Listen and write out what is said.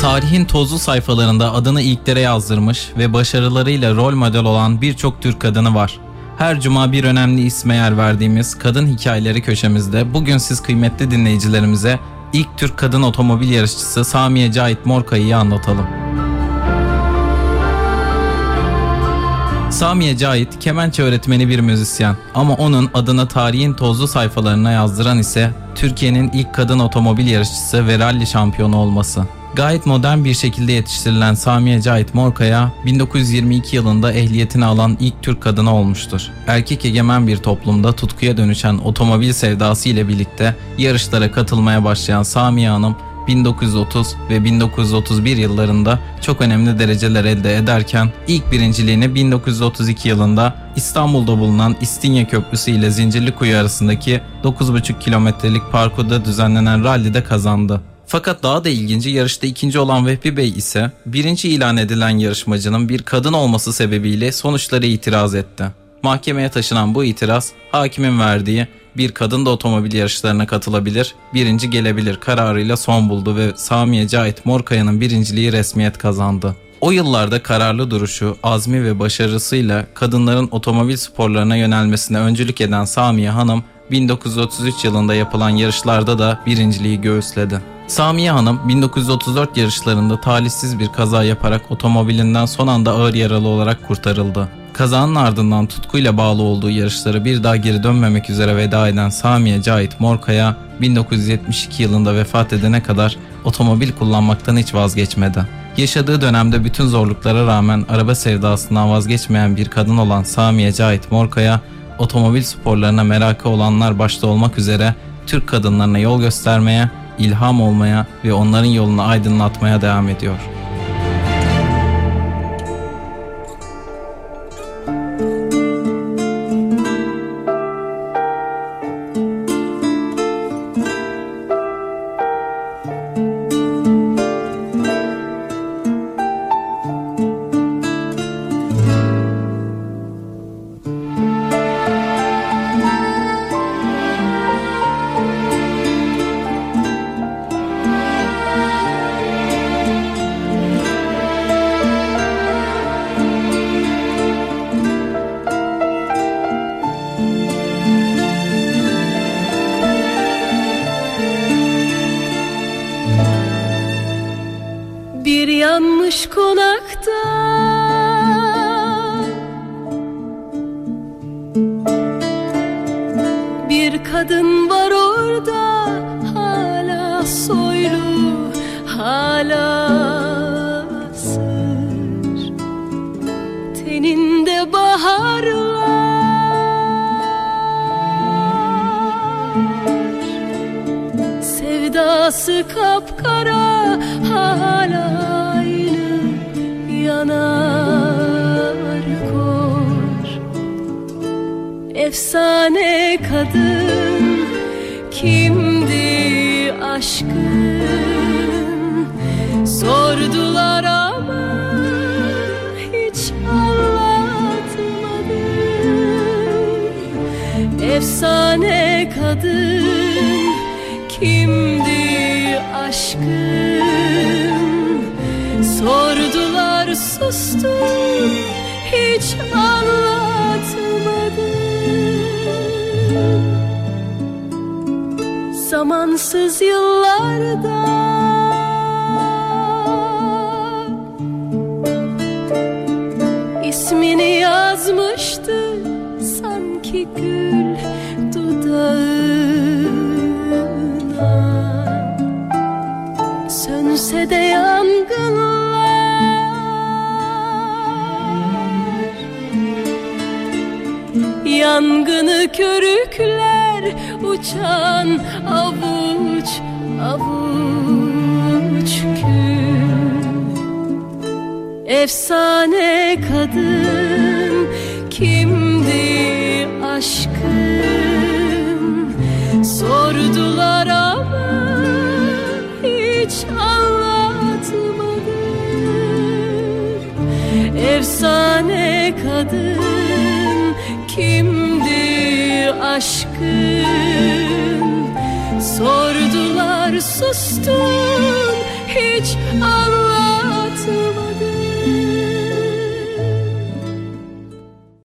Tarihin tozlu sayfalarında adını ilklere yazdırmış ve başarılarıyla rol model olan birçok Türk kadını var. Her cuma bir önemli isme yer verdiğimiz Kadın Hikayeleri köşemizde bugün siz kıymetli dinleyicilerimize ilk Türk kadın otomobil yarışçısı Samiye Cahit Morkaya'yı anlatalım. Samiye Cahit, kemençe öğretmeni bir müzisyen ama onun adını tarihin tozlu sayfalarına yazdıran ise Türkiye'nin ilk kadın otomobil yarışçısı ve ralli şampiyonu olması. Gayet modern bir şekilde yetiştirilen Samiye Cahit Morkaya 1922 yılında ehliyetini alan ilk Türk kadını olmuştur. Erkek egemen bir toplumda tutkuya dönüşen otomobil sevdası ile birlikte yarışlara katılmaya başlayan Samiye Hanım 1930 ve 1931 yıllarında çok önemli dereceler elde ederken ilk birinciliğini 1932 yılında İstanbul'da bulunan İstinye Köprüsü ile Zincirlikuyu arasındaki 9,5 kilometrelik parkurda düzenlenen rallide kazandı. Fakat daha da ilginci, yarışta ikinci olan Vehbi Bey ise birinci ilan edilen yarışmacının bir kadın olması sebebiyle sonuçlara itiraz etti. Mahkemeye taşınan bu itiraz, hakimin verdiği bir kadın da otomobil yarışlarına katılabilir, birinci gelebilir kararıyla son buldu ve Samiye Cahit Morkaya'nın birinciliği resmiyet kazandı. O yıllarda kararlı duruşu, azmi ve başarısıyla kadınların otomobil sporlarına yönelmesine öncülük eden Samiye Hanım, 1933 yılında yapılan yarışlarda da birinciliği göğüsledi. Samiye Hanım 1934 yarışlarında talihsiz bir kaza yaparak otomobilinden son anda ağır yaralı olarak kurtarıldı. Kazanın ardından tutkuyla bağlı olduğu yarışlara bir daha geri dönmemek üzere veda eden Samiye Cahit Morkaya 1972 yılında vefat edene kadar otomobil kullanmaktan hiç vazgeçmedi. Yaşadığı dönemde bütün zorluklara rağmen araba sevdasından vazgeçmeyen bir kadın olan Samiye Cahit Morkaya, otomobil sporlarına merakı olanlar başta olmak üzere Türk kadınlarına yol göstermeye, ilham olmaya ve onların yolunu aydınlatmaya devam ediyor. Bir yanmış konakta bir kadın var orada, hala soylu, hala sır, teninde baharlar, sevdası kapkara, hala yanar kor. Efsane kadın kimdi aşkın, sordular ama hiç anlatmadı. Efsane kadın kimdi aşkın, sordular sustum, hiç anlatmadım. Zamansız yıllarda ismini yazmıştı sanki gül dudağına. Sönse de yangınlar, yangını körükler, uçan avuç avuç kül. Efsane kadın kimdi aşkın, sordular ama hiç anlatmadı. Efsane kadın kimdi aşkın, sordular sustum, hiç anlatmadı.